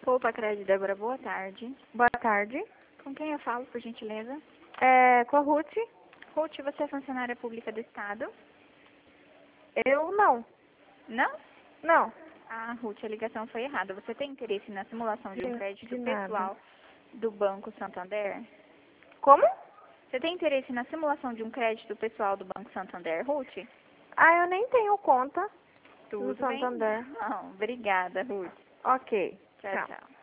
Poupa Crédito, Débora, boa tarde. Boa tarde. Com quem eu falo, por gentileza? Com a Ruth? Ruth, você é funcionária pública do Estado? Eu não. Não? Não. Ah, Ruth, a ligação foi errada. Você tem interesse na simulação de um crédito De nada. pessoal do Banco Santander? Como? Você tem interesse na simulação de um crédito pessoal do Banco Santander, Ruth? Ah, eu nem tenho conta no Tudo bem? Santander. Não, obrigada, Ruth. Ok. Tchau, Tchau. tchau.